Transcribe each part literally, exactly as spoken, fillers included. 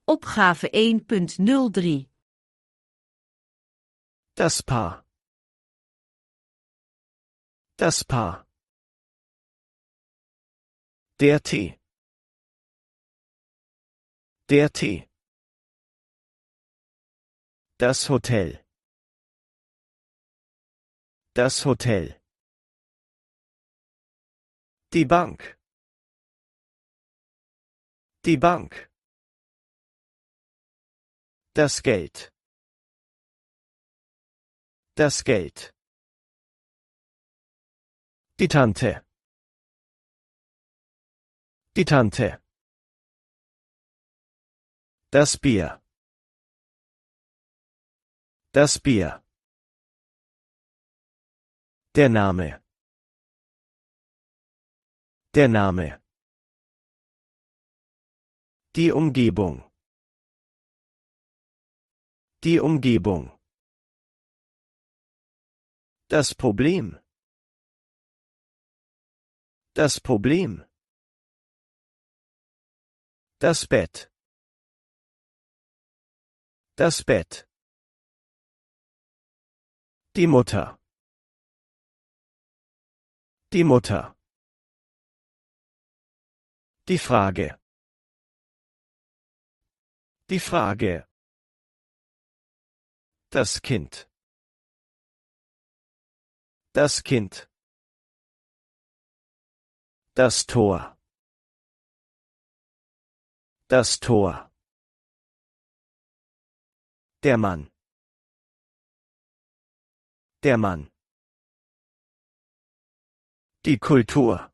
Opgave één punt nul drie. Das Paar. Das Paar. Der Tee. Der Tee. Das Hotel. Das Hotel. Die Bank. Die Bank. Das Geld. Das Geld. Die Tante. Die Tante. Das Bier. Das Bier. Der Name. Der Name. Die Umgebung. Die Umgebung. Das Problem. Das Problem. Das Bett. Das Bett. Die Mutter. Die Mutter. Die Frage. Die Frage. Das Kind. Das Kind. Das Tor. Das Tor. Der Mann. Der Mann. Die Kultur.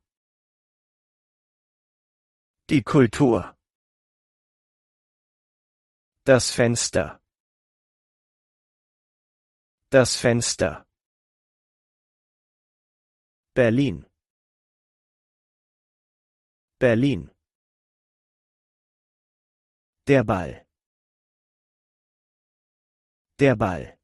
Die Kultur. Das Fenster. Das Fenster. Berlin. Berlin. Der Ball. Der Ball.